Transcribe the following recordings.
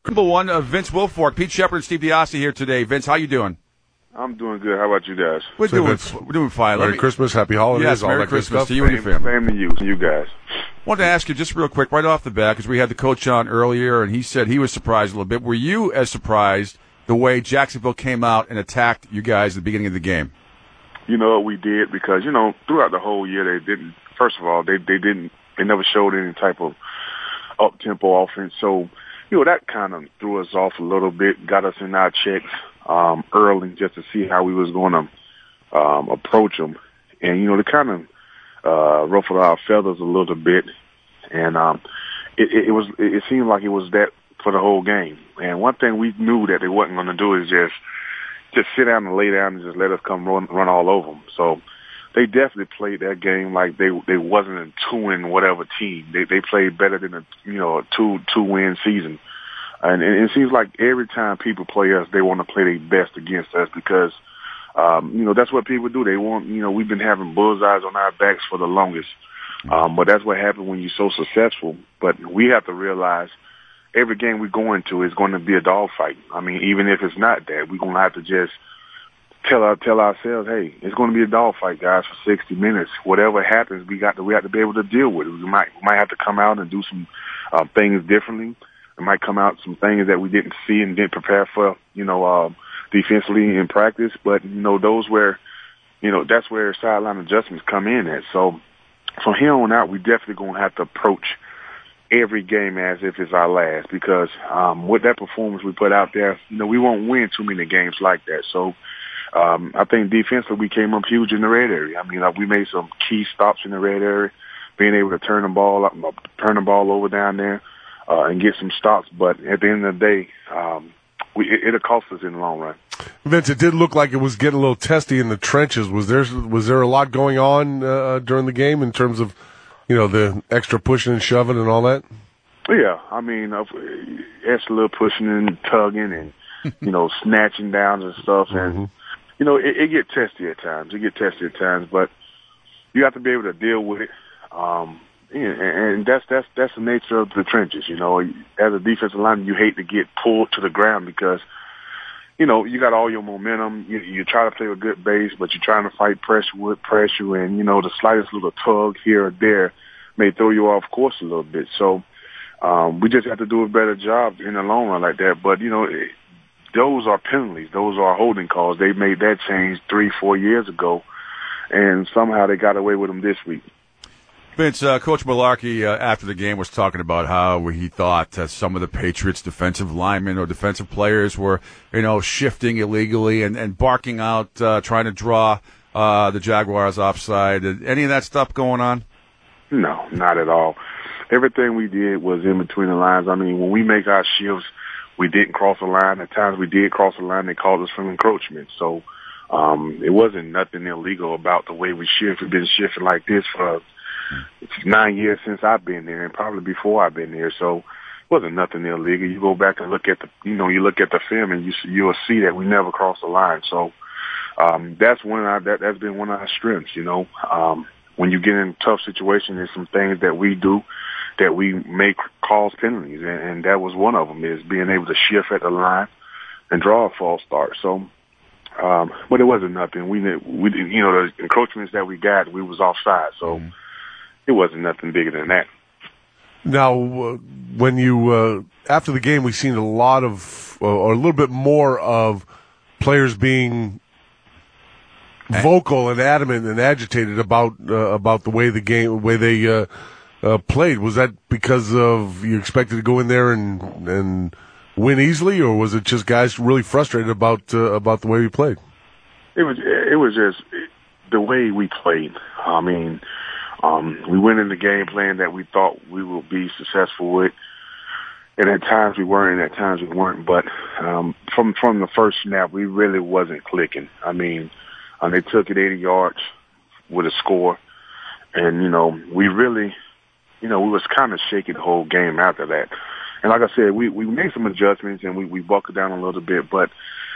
Number one, Vince Wilfork, Pete Shepard, and Steve Diassi here today. Vince, how you doing? I'm doing good. How about you guys? We're doing fine. Merry Christmas, Happy Holidays, yes, all Merry that Christmas good stuff. to you and your family. Same to you guys. Wanted to ask you just real quick, right off the bat, because we had the coach on earlier, and he said he was surprised a little bit. Were you as surprised the way Jacksonville came out and attacked you guys at the beginning of the game? You know what we did, because throughout the whole year they didn't. First of all, they never showed any type of up tempo offense. So that kind of threw us off a little bit, got us in our checks early just to see how we was going to approach them, and they kind of ruffled our feathers a little bit, and it seemed like it was that for the whole game. And one thing we knew that they wasn't going to do is just sit down and lay down and just let us come run all over them. So they definitely played that game like they wasn't a 2-win whatever team. They played better than a 2-win season. And it seems like every time people play us, they want to play their best against us because, that's what people do. They want, we've been having bullseyes on our backs for the longest. But that's what happens when you're so successful. But we have to realize every game we go into is going to be a dogfight. I mean, even if it's not that, we're going to have to just tell ourselves, hey, it's going to be a dogfight, guys, for 60 minutes. Whatever happens, we have to be able to deal with it. We might have to come out and do some things differently. It might come out some things that we didn't see and didn't prepare for, defensively in practice. But, those where, that's where sideline adjustments come in at. So from here on out, we definitely going to have to approach every game as if it's our last because with that performance we put out there, we won't win too many games like that. So I think defensively we came up huge in the red area. I mean, we made some key stops in the red area, being able to turn the ball over down there. And get some stops, but at the end of the day, it'll cost us in the long run. Vince, it did look like it was getting a little testy in the trenches. Was there a lot going on during the game in terms of, the extra pushing and shoving and all that? Yeah, I mean, extra little pushing and tugging and snatching down and stuff, and it get testy at times. But you have to be able to deal with it. And that's the nature of the trenches. As a defensive lineman, you hate to get pulled to the ground because, you got all your momentum. You try to play a good base, but you're trying to fight pressure with pressure, and the slightest little tug here or there may throw you off course a little bit. So we just have to do a better job in the long run like that. But those are penalties. Those are holding calls. They made that change 3-4 years ago, and somehow they got away with them this week. Vince, Coach Mularkey after the game was talking about how he thought some of the Patriots' defensive linemen or defensive players were, shifting illegally and barking out, trying to draw the Jaguars offside. Any of that stuff going on? No, not at all. Everything we did was in between the lines. I mean, when we make our shifts, we didn't cross the line. At times we did cross the line. They called us for encroachment. So it wasn't nothing illegal about the way we shift. We've been shifting like this for 9 years since I've been there, and probably before I've been there. So it wasn't nothing illegal. You go back and look at the film, and you'll see that we never crossed the line. So that's that's been one of our strengths. When you get in a tough situation, there's some things that we do that we make cause penalties, and that was one of them is being able to shift at the line and draw a false start. So. But it wasn't nothing. We the encroachments that we got, we was offside. So. It wasn't nothing bigger than that. Now, when you after the game, we've seen a lot of, or a little bit more of players being vocal and adamant and agitated about the way they played. Was that because of you expected to go in there and win easily, or was it just guys really frustrated about the way we played? It was just the way we played. I mean. We went in the game plan that we thought we would be successful with, and at times we were, and at times we weren't. But from the first snap, we really wasn't clicking. I mean, they took it 80 yards with a score, and we really, we was kind of shaky the whole game after that. And like I said, we made some adjustments and we buckled down a little bit, but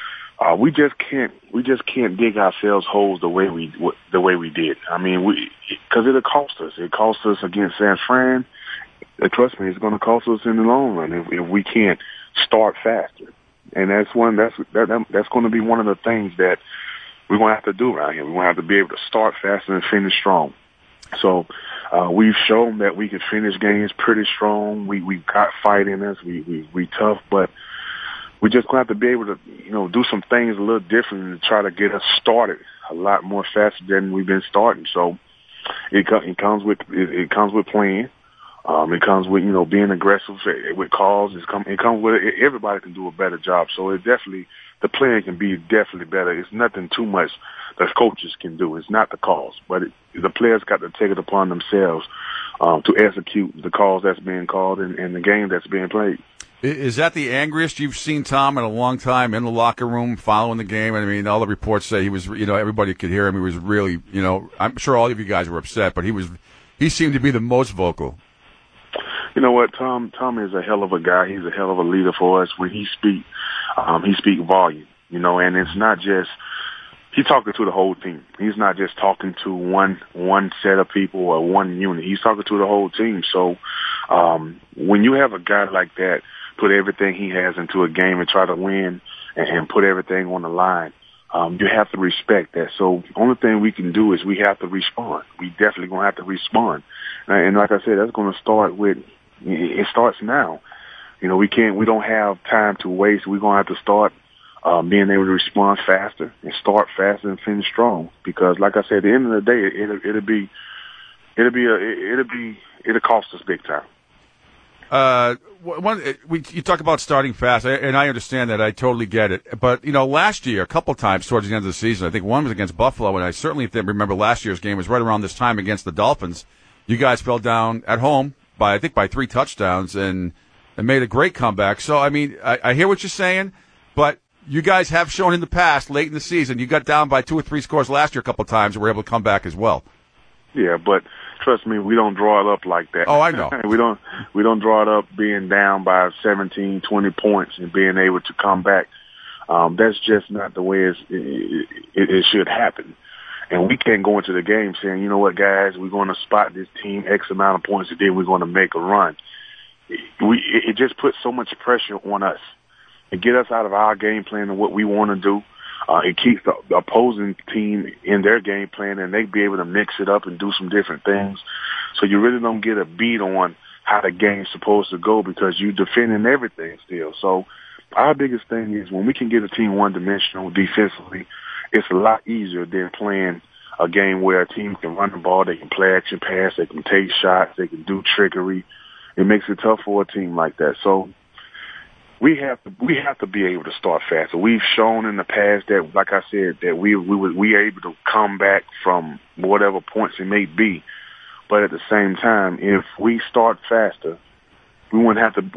we just can't dig ourselves holes the way we did. I mean, because it'll cost us. It cost us against San Fran. Trust me, it's going to cost us in the long run if we can't start faster. And that's going to be one of the things that we're going to have to do around here. We're going to have to be able to start faster and finish strong. So we've shown that we can finish games pretty strong. We've got fight in us. We tough, but we just going to have to be able to, do some things a little different to try to get us started a lot more faster than we've been starting. So it comes with playing. It comes with, being aggressive with calls. It comes with everybody can do a better job. So the playing can be definitely better. It's nothing too much that coaches can do. It's not the calls, but the players got to take it upon themselves to execute the calls that's being called and the game that's being played. Is that the angriest you've seen Tom in a long time in the locker room following the game? I mean, all the reports say he was, everybody could hear him. He was really, I'm sure all of you guys were upset, but he seemed to be the most vocal. You know what, Tom is a hell of a guy. He's a hell of a leader for us. When he speak volume, and it's not just, he's talking to the whole team. He's not just talking to one set of people or one unit. He's talking to the whole team. So, when you have a guy like that, put everything he has into a game and try to win and put everything on the line, you have to respect that. So the only thing we can do is we have to respond. We definitely going to have to respond. And like I said, that's going to start with, it starts now. We don't have time to waste. We're going to have to start being able to respond faster and start faster and finish strong. Because like I said, at the end of the day, it'll cost us big time. You talk about starting fast, and I understand that. I totally get it. But, last year, a couple times towards the end of the season, I think one was against Buffalo, and I certainly remember last year's game was right around this time against the Dolphins. You guys fell down at home by 3 touchdowns and made a great comeback. So, I mean, I hear what you're saying, but you guys have shown in the past, late in the season, you got down by 2 or 3 scores last year a couple times and were able to come back as well. Yeah, but trust me, we don't draw it up like that. Oh, I know. we don't draw it up being down by 17, 20 points and being able to come back. That's just not the way it should happen. And we can't go into the game saying, you know what, guys, we're going to spot this team X amount of points and then we're going to make a run. It just puts so much pressure on us and get us out of our game plan and what we want to do. It keeps the opposing team in their game plan, and they be able to mix it up and do some different things. So you really don't get a beat on how the game's supposed to go because you're defending everything still. So our biggest thing is when we can get a team one-dimensional defensively, it's a lot easier than playing a game where a team can run the ball, they can play action pass, they can take shots, they can do trickery. It makes it tough for a team like that. So we have to be able to start faster. We've shown in the past that, like I said, that we are able to come back from whatever points it may be. But at the same time, if we start faster, we won't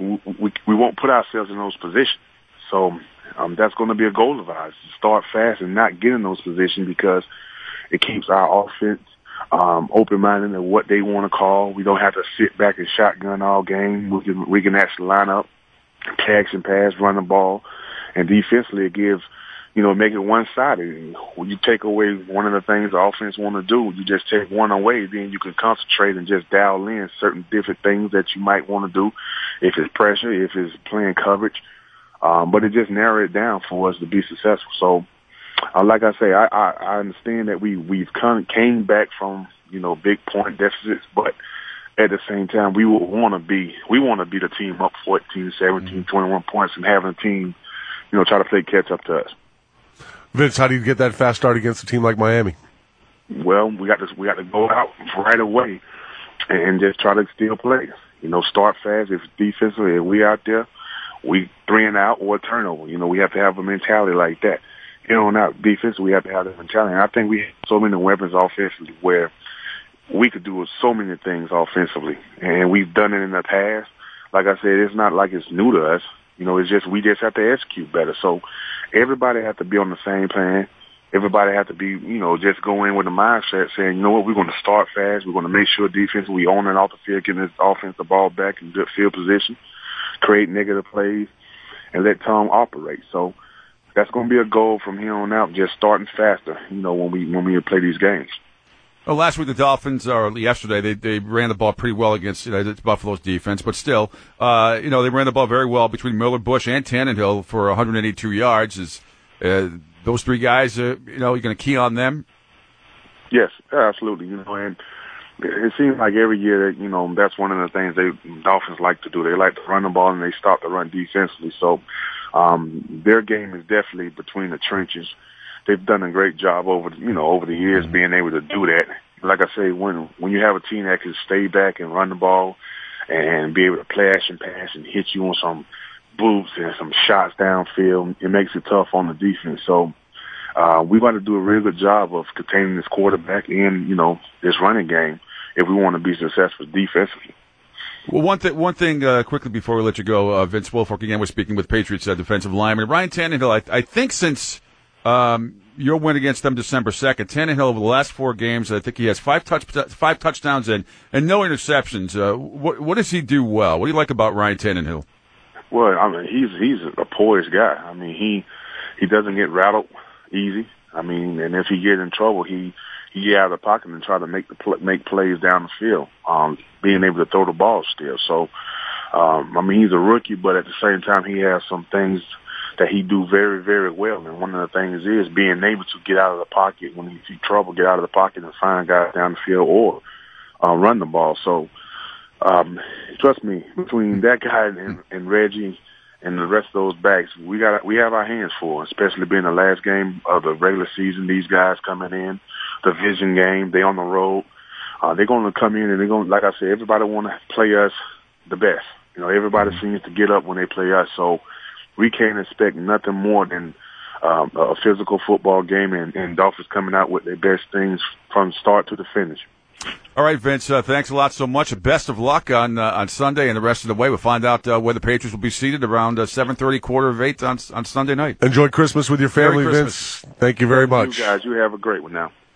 put ourselves in those positions. So that's going to be a goal of ours, to start fast and not get in those positions because it keeps our offense open-minded in what they want to call. We don't have to sit back and shotgun all game. We can actually line up, play action pass, run the ball, and defensively it gives, make it one-sided. When you take away one of the things the offense want to do, you just take one away, then you can concentrate and just dial in certain different things that you might want to do, if it's pressure, if it's playing coverage. But it just narrowed it down for us to be successful. So, like I say, I understand that we've came back from, big point deficits, but at the same time, we want to be the team up 14, 17, 21 points and having a team, try to play catch up to us. Vince, how do you get that fast start against a team like Miami? Well, we got to go out right away and just try to steal plays. Start fast. If defensively, if we out there, we 3 and out or a turnover. We have to have a mentality like that. Not defense, we have to have that mentality. And I think we have so many weapons offensively where we could do so many things offensively, and we've done it in the past. Like I said, it's not like it's new to us. It's just we just have to execute better. So everybody has to be on the same plan. Everybody has to be, just go in with the mindset saying, we're going to start fast. We're going to make sure defense, we own it off the field, getting this offense the ball back in good field position, create negative plays, and let Tom operate. So that's going to be a goal from here on out, just starting faster, when we play these games. Well, last week the Dolphins, or yesterday, they ran the ball pretty well against Buffalo's defense, but still, they ran the ball very well between Miller, Bush, and Tannehill for 182 yards. Those three guys, you're going to key on them? Yes, absolutely. And it seems like every year that, that's one of the things Dolphins like to do. They like to run the ball and they stop the run defensively. So their game is definitely between the trenches. They've done a great job over the years being able to do that. Like I say, when you have a team that can stay back and run the ball and be able to flash and pass and hit you on some boots and some shots downfield, it makes it tough on the defense. So we got to do a really good job of containing this quarterback and this running game if we want to be successful defensively. Well, one thing quickly before we let you go, Vince Wilfork again was speaking with Patriots defensive lineman Ryan Tannehill. I think since your win against them December 2nd, Tannehill over the last 4 games, I think he has 5 touchdowns and no interceptions. What does he do well? What do you like about Ryan Tannehill? Well, I mean, he's a poised guy. I mean, he doesn't get rattled easy. I mean, and if he get in trouble, he get out of the pocket and try to make plays down the field, being able to throw the ball still. So, I mean, he's a rookie, but at the same time, he has some things that he do very, very well. And one of the things is being able to get out of the pocket when you see trouble, get out of the pocket and find guys down the field or run the ball. So, trust me, between that guy and Reggie and the rest of those backs, we have our hands full, especially being the last game of the regular season. These guys coming in, the vision game, they on the road. They're going to come in and they're going, like I said, everybody want to play us the best. Everybody seems to get up when they play us. So we can't expect nothing more than a physical football game and Dolphins coming out with their best things from start to the finish. All right, Vince, thanks a lot so much. Best of luck on Sunday and the rest of the way. We'll find out where the Patriots will be seated around 7:30, 7:45 on Sunday night. Enjoy Christmas with your family, Vince. Thank you very much. You guys, you have a great one now.